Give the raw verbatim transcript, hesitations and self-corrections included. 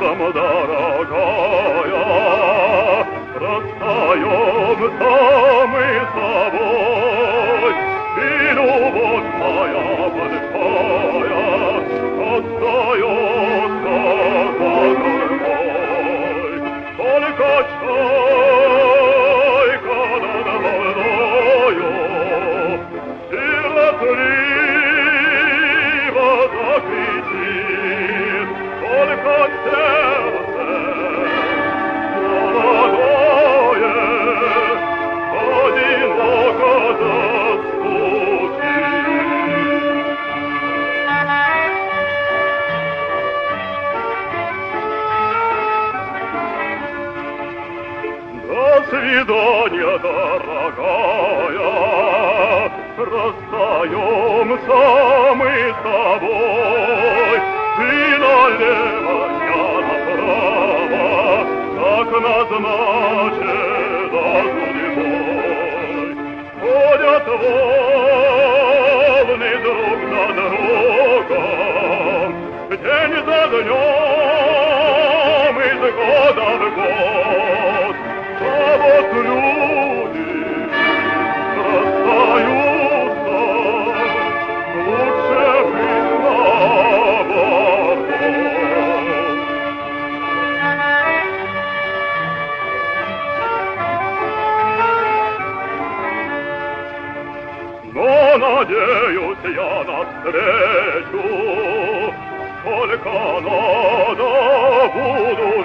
сердцем, дорогая, расстаемся мы с тобой, и любовь моя большая остается за тобой. Только чайка над мною сиротливо закричит, только сердце молодое одиноко застучит. До свидания, дорогая, расстаемся мы с тобой. Ты налево, я направо, как назначено судьбой. Ходят волны друг над другом, день за днем, из года в год. А вот люди расстаются, лучше бы наоборот. Но надеюсь я на встречу, только надо буду